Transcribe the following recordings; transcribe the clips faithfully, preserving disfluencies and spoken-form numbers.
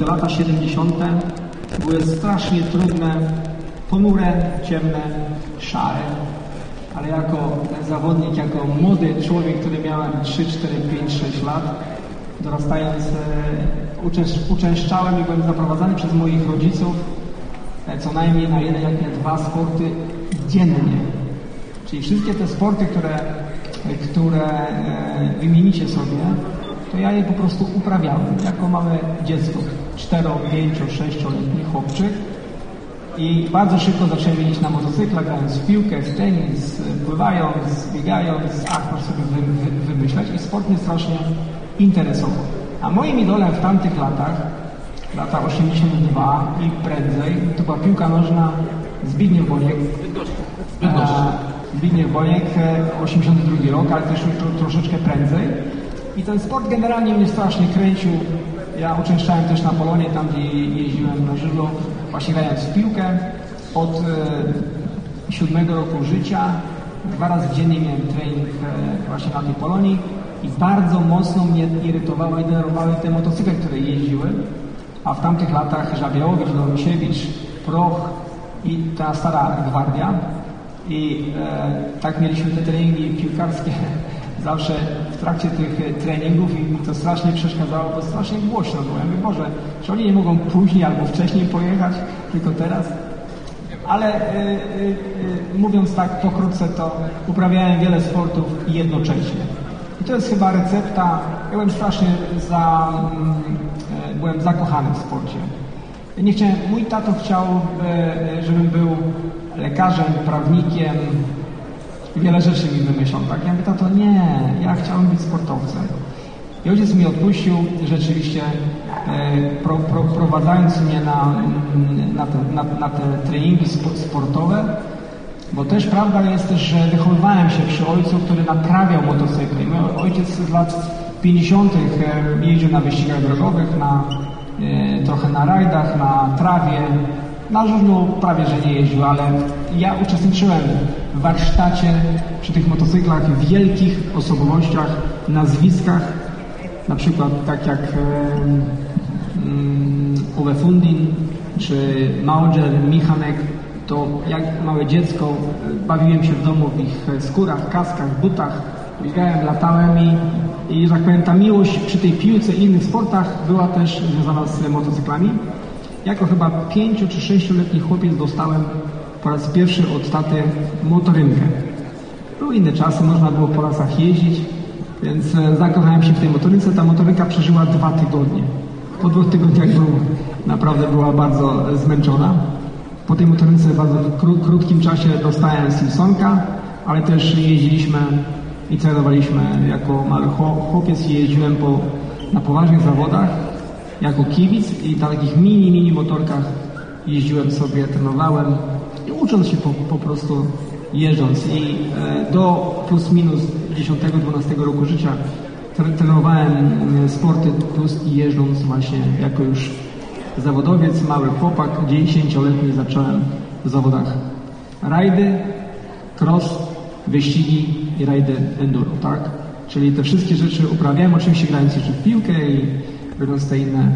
te lata siedemdziesiąte były strasznie trudne, ponure, ciemne, szare, ale jako zawodnik, jako młody człowiek, który miałem trzy, cztery, pięć, sześć lat, dorastając, e, uczęszczałem i byłem zaprowadzany przez moich rodziców e, co najmniej na jeden, jak nie dwa sporty dziennie. Czyli wszystkie te sporty, które, które e, wymienicie sobie, to ja je po prostu uprawiałem jako małe dziecko, cztero, pięcio, sześcioletni chłopczyk. I bardzo szybko zacząłem jeździć na motocyklach, grając w piłkę, w tenis, pływając, biegając, ach, można sobie wy, wy, wymyślać i sport mnie strasznie interesował. A moim idolem w tamtych latach, lata osiemdziesiąte dwa i prędzej, to była piłka nożna Zbigniew Boniek. Zbigniew Boniek, osiemdziesiąty drugi rok, ale też już to, troszeczkę prędzej. I ten sport generalnie mnie strasznie kręcił. Ja uczęszczałem też na Polonie, tam gdzie jeździłem na żywlo, właśnie grając w piłkę. Od e, siódmego roku życia, dwa razy dziennie miałem trening e, właśnie na tej Polonii i bardzo mocno mnie irytowały i denerwowały te motocykle, które jeździły. A w tamtych latach Żabiałowicz, Dorosiewicz, Proch i ta stara gwardia. I e, tak mieliśmy te treningi piłkarskie zawsze w trakcie tych treningów i mi to strasznie przeszkadzało, bo strasznie głośno było. Ja mówię, Boże, czy oni nie mogą później albo wcześniej pojechać, tylko teraz? Ale y, y, y, mówiąc tak pokrótce, to uprawiałem wiele sportów jednocześnie. I to jest chyba recepta. Ja byłem strasznie za, y, byłem zakochany w sporcie. Nie chciałem, mój tato chciał, y, żebym był lekarzem, prawnikiem, wiele rzeczy mi wymyślał, tak? Ja mówię, tato, nie, ja chciałem być sportowcem. I ojciec mi odpuścił, rzeczywiście e, pro, pro, prowadzając mnie na, na, te, na, na te treningi sportowe, bo też prawda jest też, że wychowywałem się przy ojcu, który naprawiał motocykle. I mój ojciec z lat pięćdziesiątych jeździł na wyścigach drogowych, na, e, trochę na rajdach, na trawie. Na żużlu prawie, że nie jeździł, ale ja uczestniczyłem w warsztacie przy tych motocyklach w wielkich osobowościach, nazwiskach, na przykład tak jak um, Uwe Fundin czy Mauger, Michanek, to jak małe dziecko bawiłem się w domu w ich skórach, kaskach, butach, biegałem, latałem i, i że tak powiem, ta miłość przy tej piłce i innych sportach była też związana z motocyklami. Jako chyba pięcio czy sześcioletni chłopiec dostałem po raz pierwszy od taty motorynkę. Były inne czasy, można było po lasach jeździć, więc zakochałem się w tej motorynce. Ta motorynka przeżyła dwa tygodnie. Po dwóch tygodniach był, naprawdę była bardzo zmęczona. Po tej motorynce w bardzo kró, krótkim czasie dostałem Simpsonka, ale też jeździliśmy i trenowaliśmy jako mały chłopiec i jeździłem po, na poważnych zawodach jako kibic i na takich mini, mini motorkach jeździłem sobie, trenowałem i ucząc się po, po prostu jeżdżąc. I e, do plus minus dziesiątego dwunastego roku życia trenowałem sporty plus i jeżdżąc właśnie jako już zawodowiec, mały chłopak, dziesięcioletni zacząłem w zawodach rajdy, cross, wyścigi i rajdy enduro, tak? Czyli te wszystkie rzeczy uprawiałem, oczywiście grając jeszcze w piłkę i robiąc te inne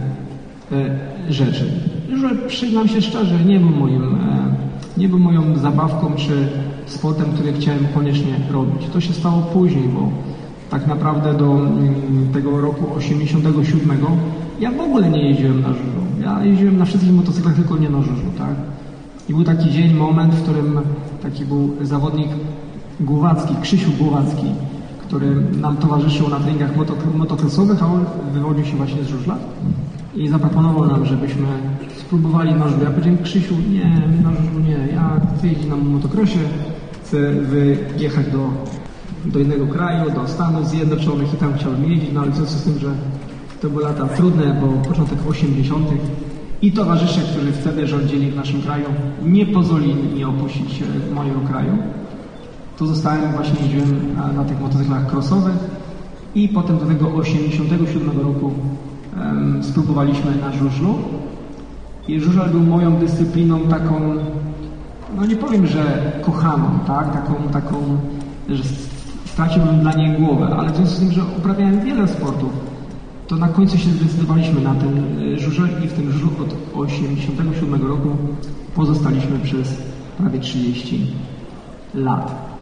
e, rzeczy. Że przyznam się szczerze, nie był moim, e, nie był moją zabawką czy sportem, który chciałem koniecznie robić. To się stało później, bo tak naprawdę do m, tego roku osiemdziesiątego siódmego ja w ogóle nie jeździłem na żużlu. Ja jeździłem na wszystkich motocyklach, tylko nie na żużlu, tak? I był taki dzień, moment, w którym taki był zawodnik Głowacki, Krzysiu Głowacki, który nam towarzyszył na treningach motokrosowych, a on wywodził się właśnie z żużla i zaproponował nam, żebyśmy spróbowali na żużlu. Ja powiedziałem, Krzysiu, nie, na żużlu nie, ja chcę jeździć na motokrosie, chcę wyjechać do, do innego kraju, do Stanów Zjednoczonych i tam chciałem jeździć, no ale w związku z tym, że to były lata trudne, bo początek osiemdziesiątych i towarzysze, którzy wtedy rządzili w naszym kraju, nie pozwolili mi opuścić mojego kraju. Tu zostałem, właśnie jeździłem na, na tych motocyklach crossowych i potem do tego osiemdziesiątego siódmego roku um, spróbowaliśmy na żużlu. I żużel był moją dyscypliną taką, no nie powiem, że kochaną, tak? Taką, taką, że straciłbym dla niej głowę, ale w związku z tym, że uprawiałem wiele sportów to na końcu się zdecydowaliśmy na ten żużel i w tym żużlu od osiemdziesiątego siódmego roku pozostaliśmy przez prawie trzydzieści lat.